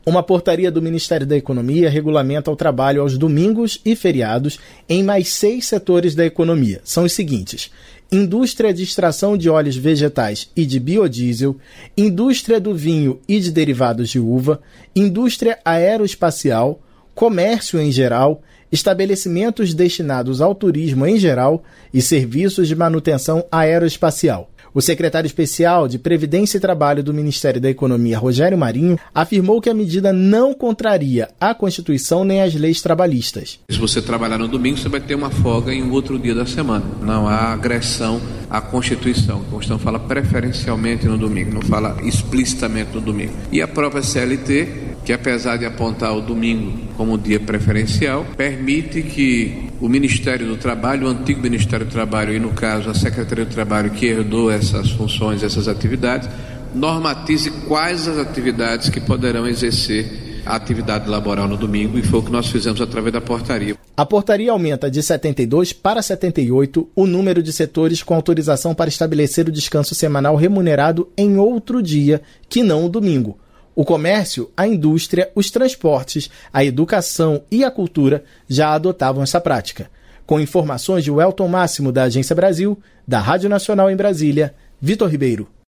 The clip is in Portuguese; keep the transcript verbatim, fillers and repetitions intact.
Uma portaria do Ministério da Economia regulamenta o trabalho aos domingos e feriados em mais seis setores da economia. São os seguintes: indústria de extração de óleos vegetais e de biodiesel, indústria do vinho e de derivados de uva, indústria aeroespacial, comércio em geral, estabelecimentos destinados ao turismo em geral e serviços de manutenção aeroespacial. O secretário especial de Previdência e Trabalho do Ministério da Economia, Rogério Marinho, afirmou que a medida não contraria a Constituição nem as leis trabalhistas. Se você trabalhar no domingo, você vai ter uma folga em um outro dia da semana. Não há agressão à Constituição. A Constituição fala preferencialmente no domingo, não fala explicitamente no domingo. E a própria C L T, que apesar de apontar o domingo como dia preferencial, permite que o Ministério do Trabalho, o antigo Ministério do Trabalho e, no caso, a Secretaria do Trabalho que herdou essas funções, essas atividades, normatize quais as atividades que poderão exercer a atividade laboral no domingo, e foi o que nós fizemos através da portaria. A portaria aumenta de setenta e dois para setenta e oito o número de setores com autorização para estabelecer o descanso semanal remunerado em outro dia que não o domingo. O comércio, a indústria, os transportes, a educação e a cultura já adotavam essa prática. Com informações de Welton Máximo, da Agência Brasil, da Rádio Nacional em Brasília, Vitor Ribeiro.